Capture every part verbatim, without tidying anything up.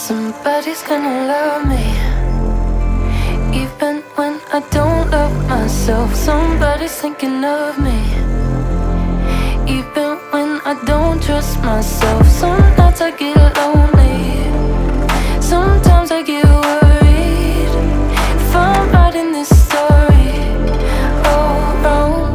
Somebody's gonna love me, even when I don't love myself. Somebody's thinking of me, even when I don't trust myself. Some nights I get lonely, sometimes I get worried if I'm writing this story. Oh, wrong.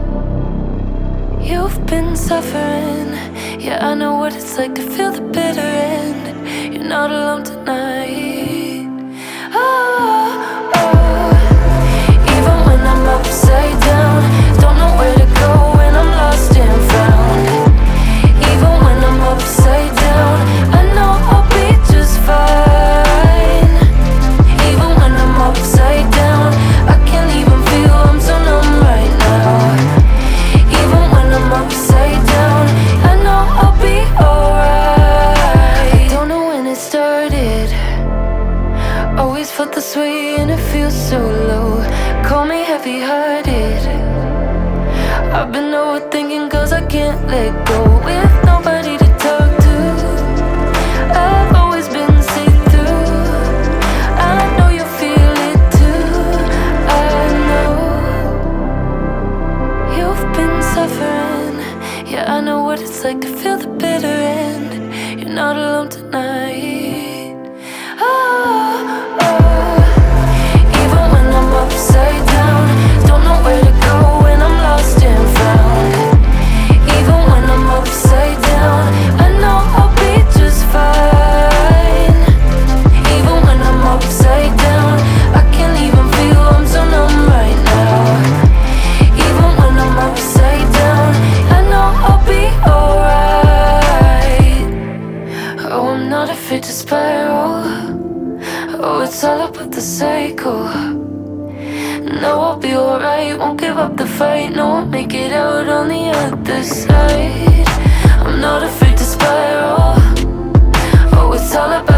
You've been suffering, yeah, I know what it's like to feel the bitter end. You're not alone tonight. Oh, oh. Even when I'm upside down, don't know where to go when I'm lost and found. Even when I'm upside down, I know I'll be just fine. Even when I'm upside down, I can't even feel, I'm so numb right now. Even when I'm upside down, I know I'll be alright. I don't know when it started, always felt this way and it feels so low. Call me heavy-hearted, I've been overthinking cause I can't let go. With nobody to talk to, I've always been see-through. I know you feel it too, I know. You've been suffering, yeah, I know what it's like to feel the bitter end. You're not alone tonight. Oh, oh. Even when I'm upside down, don't know where to go when I'm lost and found. Even when I'm upside down, I know I'll be just fine. Even when I'm upside down, I can't even feel, I'm so numb right now. Even when I'm upside down, I know I'll be alright. Oh, I'm not afraid to spiral. Oh, it's all about the cycle. No, I'll be alright, won't give up the fight. No, I'll make it out on the other side. I'm not afraid to spiral. Oh, it's all about